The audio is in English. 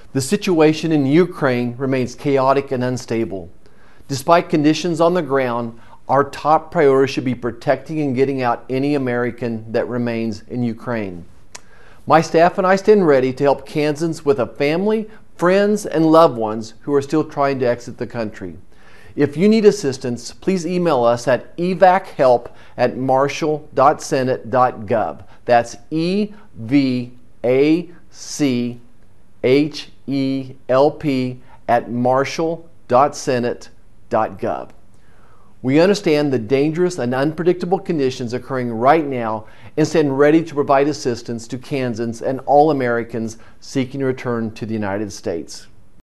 The situation in Ukraine remains chaotic and unstable. Despite conditions on the ground, our top priority should be protecting and getting out any American that remains in Ukraine. My staff and I stand ready to help Kansans with a family, friends, and loved ones who are still trying to exit the country. If you need assistance, please email us at evachelp@marshall.senate.gov. That's EVACHELP@marshall.senate.gov. We understand the dangerous and unpredictable conditions occurring right now and stand ready to provide assistance to Kansans and all Americans seeking to return to the United States.